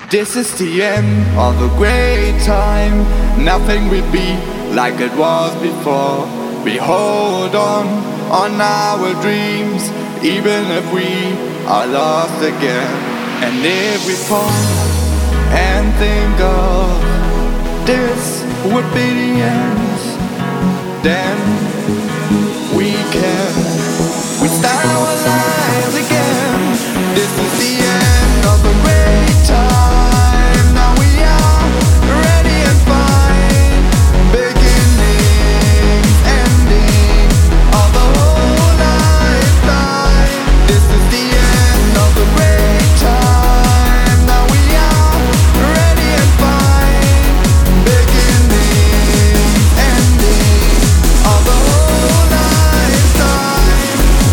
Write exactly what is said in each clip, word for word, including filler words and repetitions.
This is the end of a great time. Nothing will be like it was before. We hold on, on our dreams, even if we are lost again. And if we fall and think of this would be the end, then we can, we start our lives again. This is the end of a great time. Now we are ready and fine. Beginnings, ending of a whole lifetime. This is the end of a great time. Now we are ready and fine. Beginnings, ending of a whole lifetime.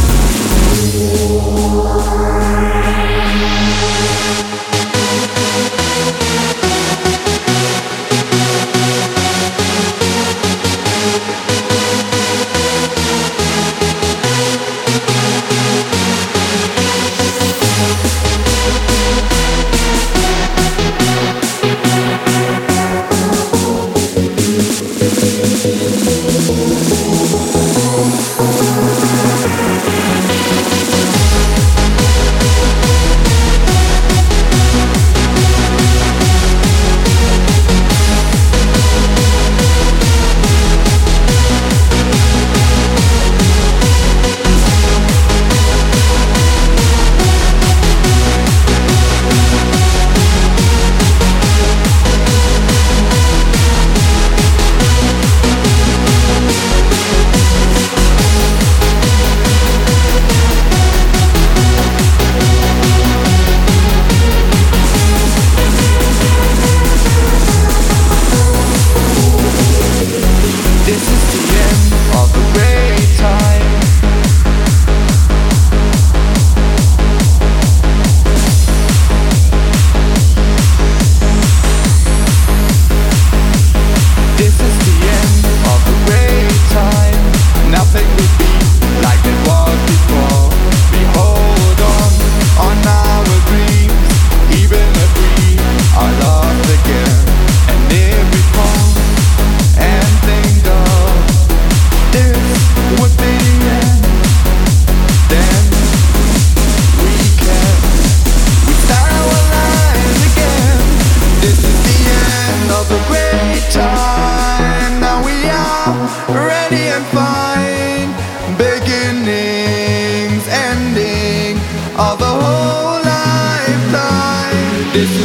Ready and fine, beginnings, ending of a whole lifetime. This is